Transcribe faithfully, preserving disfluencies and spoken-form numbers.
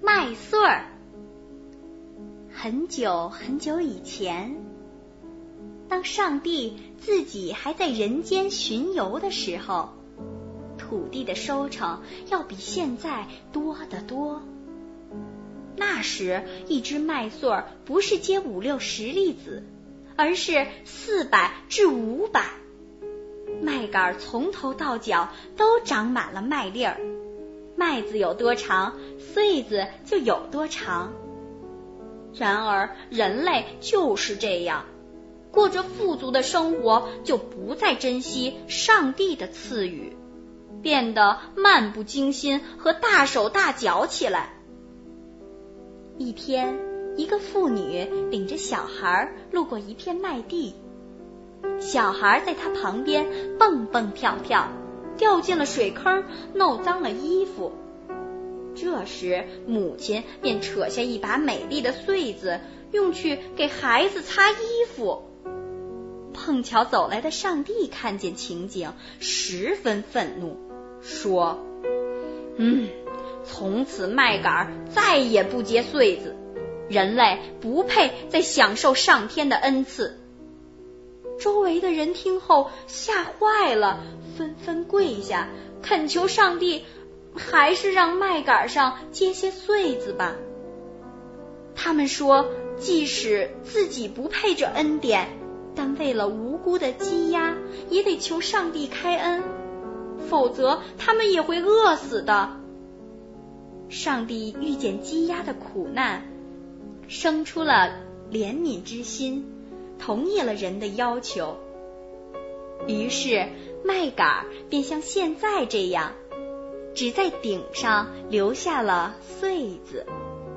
麦穗儿。很久很久以前，当上帝自己还在人间巡游的时候，土地的收成要比现在多得多。那时一只麦穗儿不是结五六十粒子，而是四百至五百。麦秆从头到脚都长满了麦粒儿，麦子有多长，穗子就有多长。然而人类就是这样，过着富足的生活，就不再珍惜上帝的赐予，变得漫不经心和大手大脚起来。一天，一个妇女领着小孩路过一片麦地，小孩在她旁边蹦蹦跳跳，掉进了水坑，弄脏了衣服。这时母亲便扯下一把美丽的穗子，用去给孩子擦衣服。碰巧走来的上帝看见情景，十分愤怒，说：嗯，从此麦秆再也不结穗子，人类不配再享受上天的恩赐。周围的人听后吓坏了，纷纷跪下，恳求上帝还是让麦秆上结些穗子吧。他们说，即使自己不配这恩典，但为了无辜的鸡鸭，也得求上帝开恩，否则他们也会饿死的。上帝遇见鸡鸭的苦难，生出了怜悯之心，同意了人的要求。于是麦秆便像现在这样，只在顶上留下了穗子。